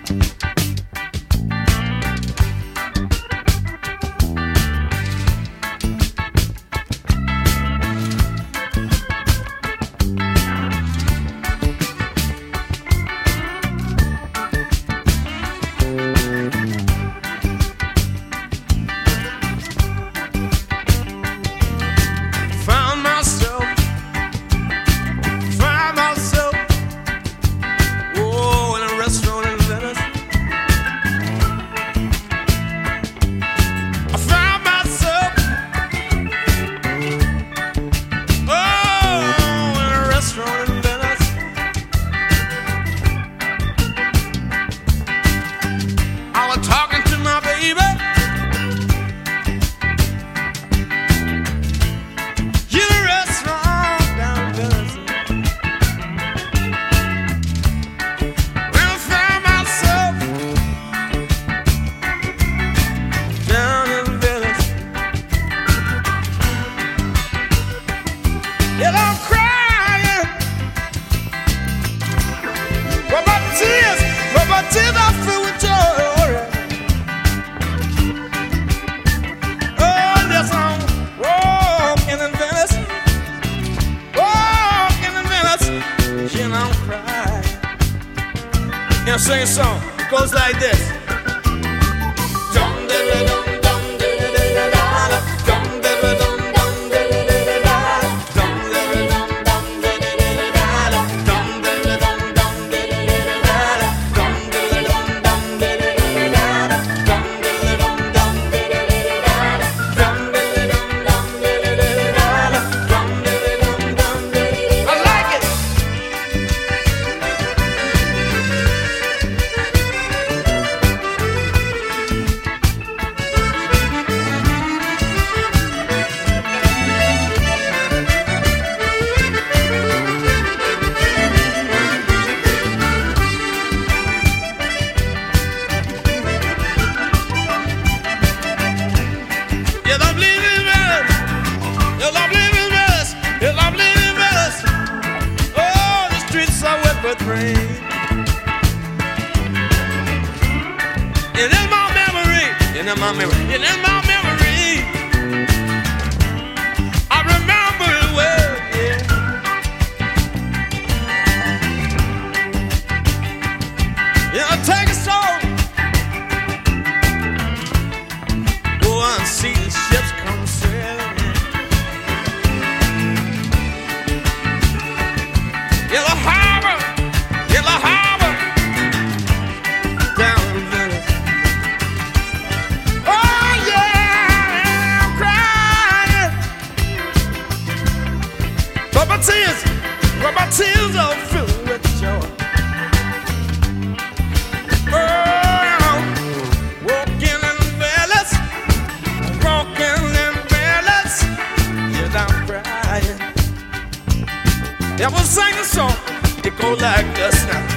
Now sing a song. It goes like this. Rain. It is my memory, it is my memory, it is my memory. I remember it well, yeah. Yeah, take a song. Go and see the ships come sailing in. Yeah, the harbor. In the harbor, down in Venice. Oh yeah, I'm crying, but my tears are filled with joy. Oh, walking in Venice, yeah, I'm crying. Yeah, we'll sing a song. It go like this now.